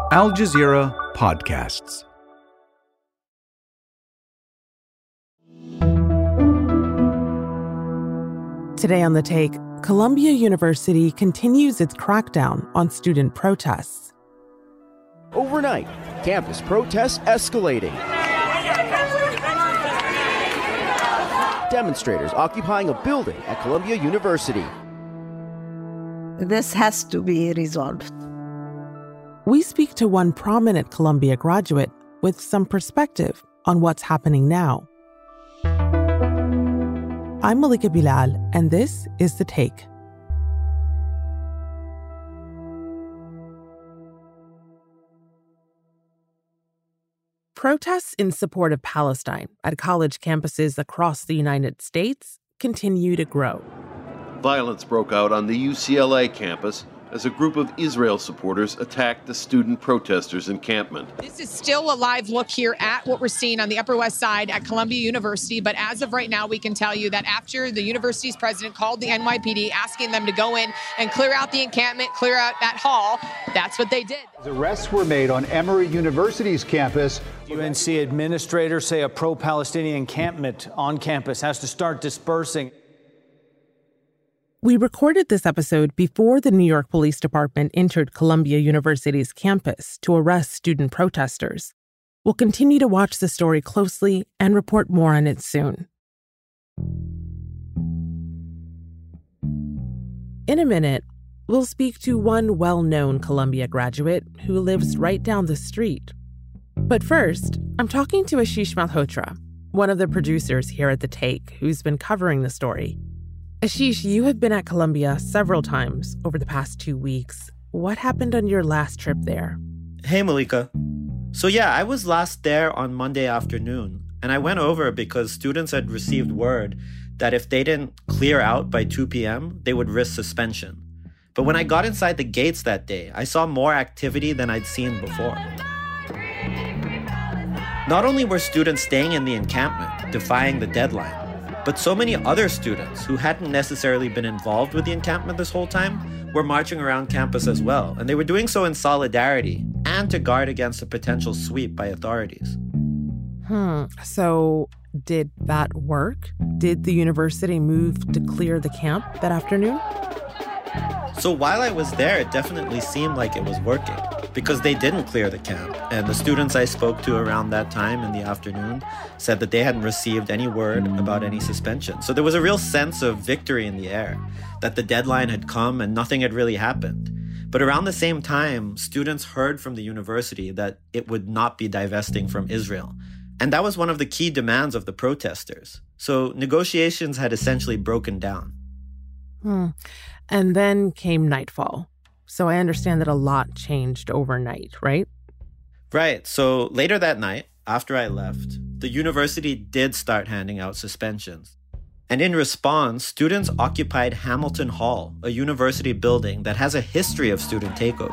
Al Jazeera Podcasts. Today on The Take, Columbia University continues its crackdown on student protests. Overnight, campus protests escalating. Demonstrators occupying a building at Columbia University. This has to be resolved. We speak to one prominent Columbia graduate with some perspective on what's happening now. I'm Malika Bilal, and this is The Take. Protests in support of Palestine at college campuses across the United States continue to grow. Violence broke out on the UCLA campus as a group of Israel supporters attacked the student protesters' encampment. This is still a live look here at what we're seeing on the Upper West Side at Columbia University. But as of right now, we can tell you that after the university's president called the NYPD asking them to go in and clear out the encampment, clear out that hall, that's what they did. Arrests were made on Emory University's campus. UNC administrators say a pro-Palestinian encampment on campus has to start dispersing. We recorded this episode before the New York Police Department entered Columbia University's campus to arrest student protesters. We'll continue to watch the story closely and report more on it soon. In a minute, we'll speak to one well-known Columbia graduate who lives right down the street. But first, I'm talking to Ashish Malhotra, one of the producers here at The Take, who's been covering the story. Ashish, you have been at Columbia several times over the past 2 weeks. What happened on your last trip there? Hey, Malika. So I was last there on Monday afternoon, and I went over because students had received word that if they didn't clear out by 2 p.m., they would risk suspension. But when I got inside the gates that day, I saw more activity than I'd seen before. Not only were students staying in the encampment, defying the deadline, but so many other students who hadn't necessarily been involved with the encampment this whole time were marching around campus as well. And they were doing so in solidarity and to guard against a potential sweep by authorities. So did that work? Did the university move to clear the camp that afternoon? So while I was there, it definitely seemed like it was working because they didn't clear the camp. And the students I spoke to around that time in the afternoon said that they hadn't received any word about any suspension. So there was a real sense of victory in the air, that the deadline had come and nothing had really happened. But around the same time, students heard from the university that it would not be divesting from Israel. And that was one of the key demands of the protesters. So negotiations had essentially broken down. And then came nightfall. So I understand that a lot changed overnight, right? Right. So later that night, after I left, the university did start handing out suspensions. And in response, students occupied Hamilton Hall, a university building that has a history of student takeovers.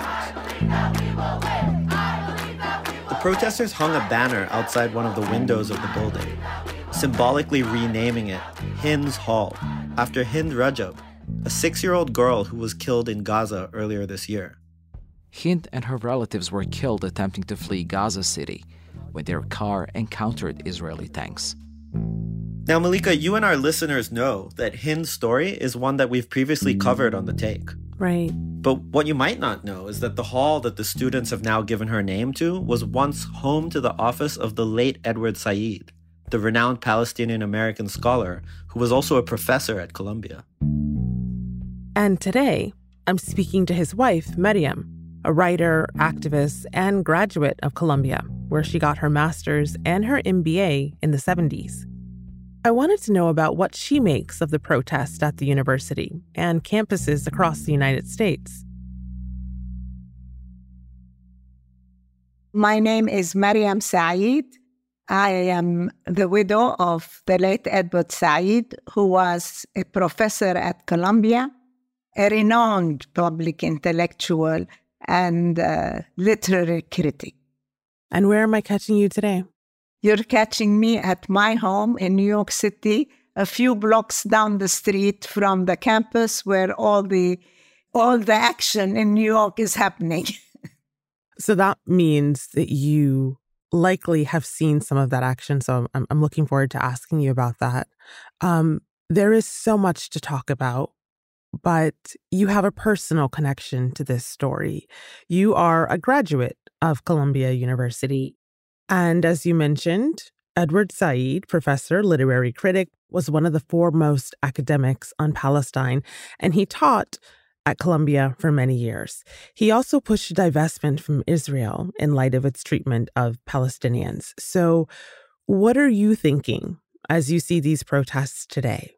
The protesters hung a banner outside one of the windows of the building, symbolically renaming it Hind's Hall, after Hind Rajab, a 6-year-old girl who was killed in Gaza earlier this year. Hind and her relatives were killed attempting to flee Gaza City when their car encountered Israeli tanks. Now, Malika, you and our listeners know that Hind's story is one that we've previously covered on The Take. Right. But what you might not know is that the hall that the students have now given her name to was once home to the office of the late Edward Said, the renowned Palestinian-American scholar who was also a professor at Columbia. And today, I'm speaking to his wife, Maryam, a writer, activist, and graduate of Columbia, where she got her master's and her MBA in the 70s. I wanted to know about what she makes of the protest at the university and campuses across the United States. My name is Maryam Said. I am the widow of the late Edward Said, who was a professor at Columbia, a renowned public intellectual and literary critic. And where am I catching you today? You're catching me at my home in New York City, a few blocks down the street from the campus where all the action in New York is happening. So that means that you likely have seen some of that action. So I'm looking forward to asking you about that. There is so much to talk about, but you have a personal connection to this story. You are a graduate of Columbia University. And as you mentioned, Edward Said, professor, literary critic, was one of the foremost academics on Palestine, and he taught at Columbia for many years. He also pushed divestment from Israel in light of its treatment of Palestinians. So what are you thinking as you see these protests today?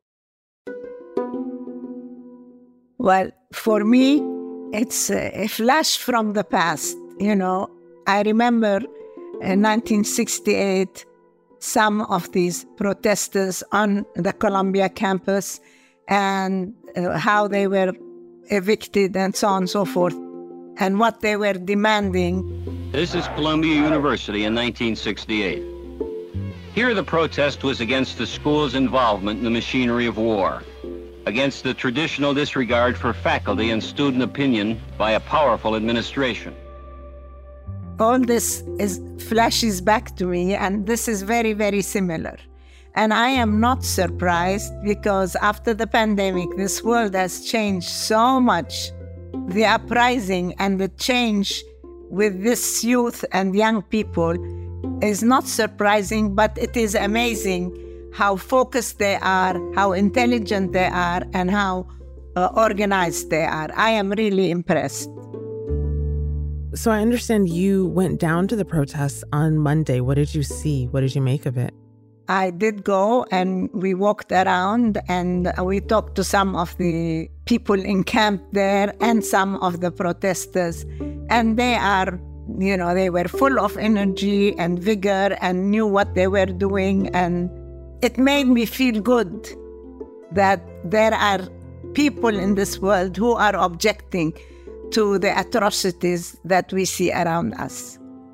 Well, for me, it's a flash from the past. I remember in 1968, some of these protesters on the Columbia campus and how they were evicted and so on and so forth, and what they were demanding. This is Columbia University in 1968. Here the protest was against the school's involvement in the machinery of war, against the traditional disregard for faculty and student opinion by a powerful administration. All this flashes back to me, and this is very, very similar. And I am not surprised because after the pandemic, this world has changed so much. The uprising and the change with this youth and young people is not surprising, but it is amazing how focused they are, how intelligent they are, and how organized they are. I am really impressed. So I understand you went down to the protests on Monday. What did you see? What did you make of it? I did go, and we walked around, and we talked to some of the people in camp there and some of the protesters. And they are, they were full of energy and vigor and knew what they were doing. And it made me feel good that there are people in this world who are objecting to the atrocities that we see around us.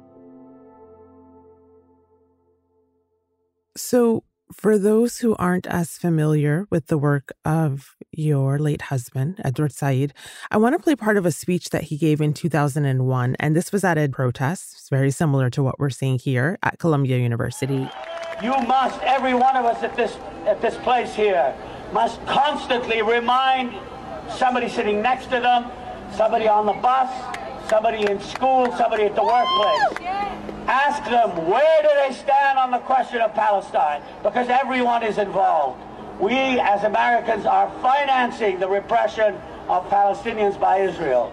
So for those who aren't as familiar with the work of your late husband, Edward Said, I want to play part of a speech that he gave in 2001. And this was at a protest. It's very similar to what we're seeing here at Columbia University. You must, every one of us at this place here, must constantly remind somebody sitting next to them, somebody on the bus, somebody in school, somebody at the workplace. Ask them, where do they stand on the question of Palestine? Because everyone is involved. We, as Americans, are financing the repression of Palestinians by Israel.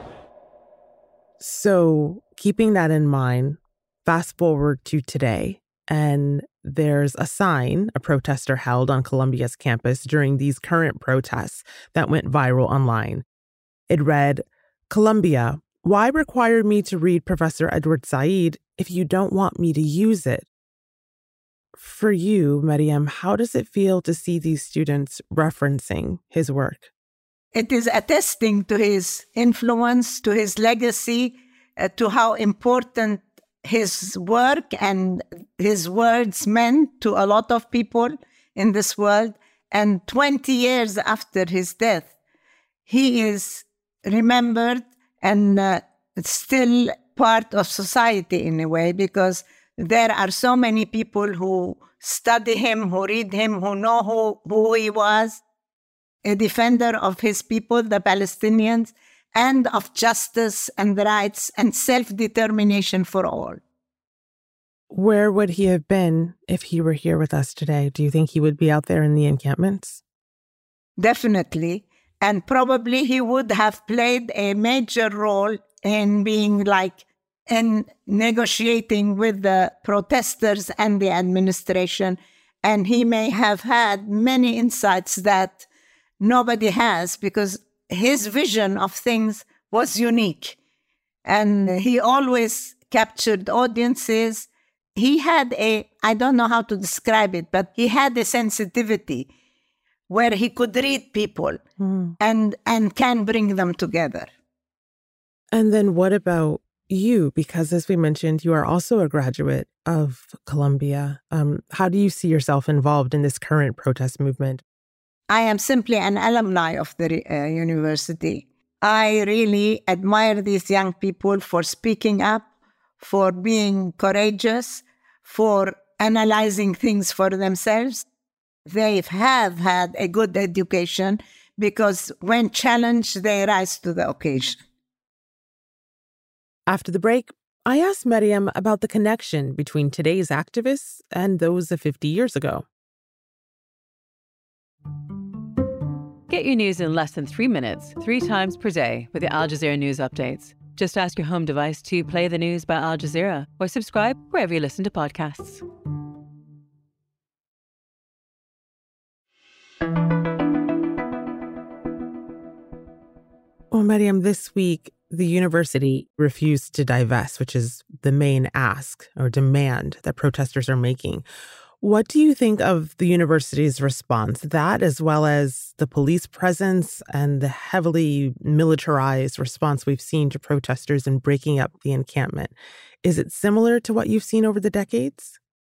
So, keeping that in mind, fast forward to today, and there's a sign a protester held on Columbia's campus during these current protests that went viral online. It read, "Columbia, why require me to read Professor Edward Said if you don't want me to use it?" For you, Maryam, how does it feel to see these students referencing his work? It is attesting to his influence, to his legacy, to how important his work and his words meant to a lot of people in this world. And 20 years after his death, he is remembered and still part of society in a way, because there are so many people who study him, who read him, who know who he was, a defender of his people, the Palestinians, and of justice and rights and self-determination for all. Where would he have been if he were here with us today? Do you think he would be out there in the encampments? Definitely. And probably he would have played a major role in being in negotiating with the protesters and the administration. And he may have had many insights that nobody has, because his vision of things was unique. And he always captured audiences. He had I don't know how to describe it, but he had a sensitivity where he could read people and can bring them together. And then what about you? Because as we mentioned, you are also a graduate of Columbia. How do you see yourself involved in this current protest movement? I am simply an alumni of the university. I really admire these young people for speaking up, for being courageous, for analyzing things for themselves. They have had a good education because when challenged, they rise to the occasion. After the break, I asked Mariam about the connection between today's activists and those of 50 years ago. Get your news in less than 3 minutes, 3 times per day with the Al Jazeera News Updates. Just ask your home device to play the news by Al Jazeera or subscribe wherever you listen to podcasts. Well, Mariam, this week, the university refused to divest, which is the main ask or demand that protesters are making. What do you think of the university's response? That, as well as the police presence and the heavily militarized response we've seen to protesters in breaking up the encampment. Is it similar to what you've seen over the decades?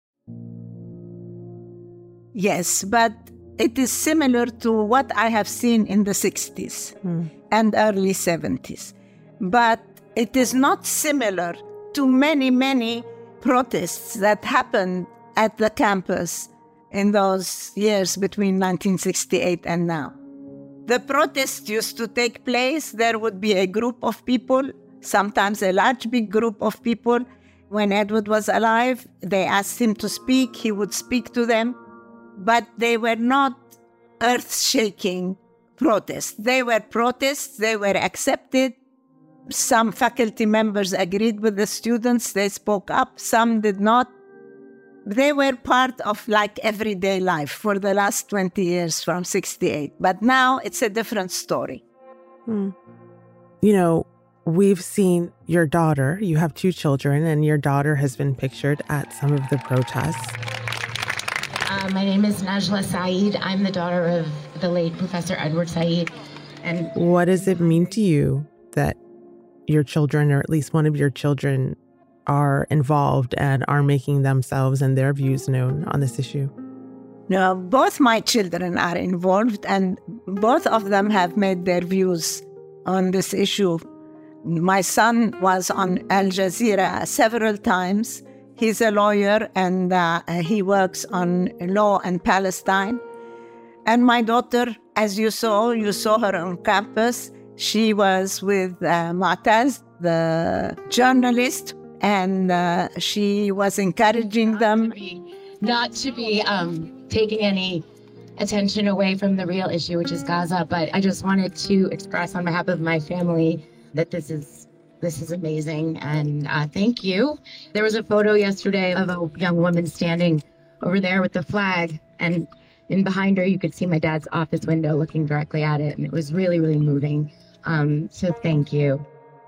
Yes, but it is similar to what I have seen in the 60s and early 70s. But it is not similar to many, many protests that happened at the campus in those years between 1968 and now. The protests used to take place. There would be a group of people, sometimes a large, big group of people. When Edward was alive, they asked him to speak. He would speak to them. But they were not earth-shaking protests. They were protests. They were accepted. Some faculty members agreed with the students. They spoke up. Some did not. They were part of like everyday life for the last 20 years from 68. But now it's a different story. You know, we've seen your daughter. You have 2 children, and your daughter has been pictured at some of the protests. My name is Najla Saeed. I'm the daughter of the late Professor Edward Saeed. And what does it mean to you that your children, or at least one of your children, are involved and are making themselves and their views known on this issue? No, both my children are involved, and both of them have made their views on this issue. My son was on Al Jazeera several times. He's a lawyer, and he works on law and Palestine. And my daughter, as you saw her on campus. She was with Mu'taz, the journalist, and she was encouraging them. Not to be taking any attention away from the real issue, which is Gaza, but I just wanted to express on behalf of my family that this is amazing, and thank you. There was a photo yesterday of a young woman standing over there with the flag, and behind her you could see my dad's office window looking directly at it, and it was really, really moving. So thank you.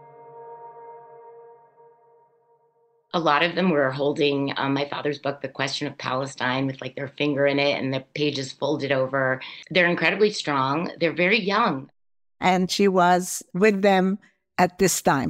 A lot of them were holding my father's book, The Question of Palestine, with like their finger in it and the pages folded over. They're incredibly strong. They're very young. And she was with them at this time.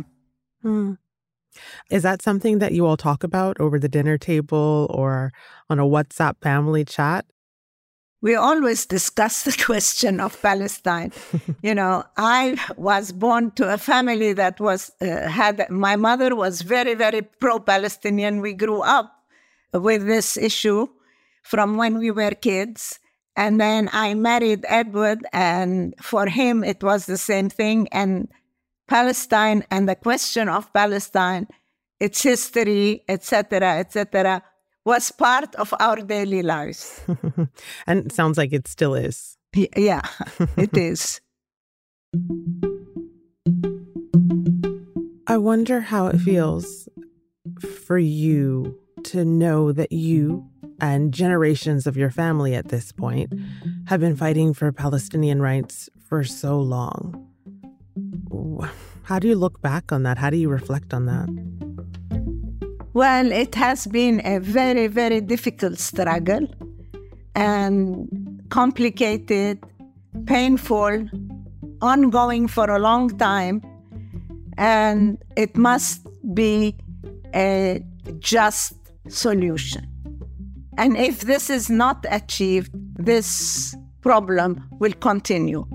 Is that something that you all talk about over the dinner table or on a WhatsApp family chat? We always discuss the question of Palestine. You know, I was born to a family that was my mother was very, very pro-Palestinian. We grew up with this issue from when we were kids. And then I married Edward, and for him it was the same thing. And Palestine and the question of Palestine, its history, etc., was part of our daily lives. And it sounds like it still is. Yeah, it is. I wonder how it feels for you to know that you and generations of your family at this point have been fighting for Palestinian rights for so long. How do you look back on that? How do you reflect on that? Well, it has been a very, very difficult struggle and complicated, painful, ongoing for a long time. And it must be a just solution. And if this is not achieved, this problem will continue.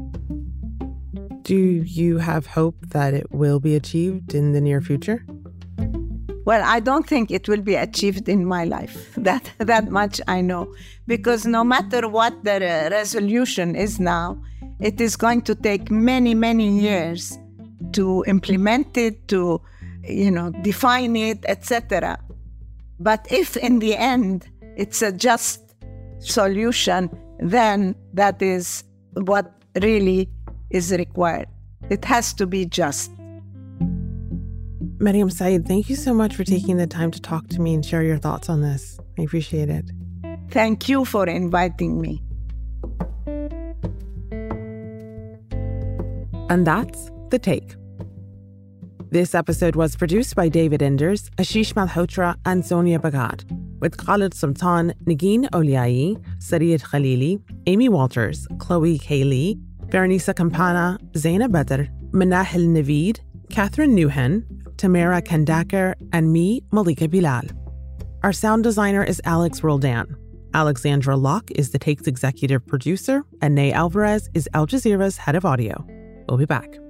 Do you have hope that it will be achieved in the near future? Well, I don't think it will be achieved in my life. That much I know. Because no matter what the resolution is now, it is going to take many, many years to implement it, to, define it, etc. But if in the end it's a just solution, then that is what really is required. It has to be just. Mariam Saeed, thank you so much for taking the time to talk to me and share your thoughts on this. I appreciate it. Thank you for inviting me. And that's The Take. This episode was produced by David Enders, Ashish Malhotra, and Sonia Bagad, with Khalid Sultan, Nagin Oliai, Sariyat Khalili, Amy Walters, Chloe Haley, Veronisa Campana, Zaina Badr, Manahil Naveed, Catherine Newhen, Tamara Kandakar, and me, Malika Bilal. Our sound designer is Alex Roldan. Alexandra Locke is The Take's executive producer, and Nay Alvarez is Al Jazeera's head of audio. We'll be back.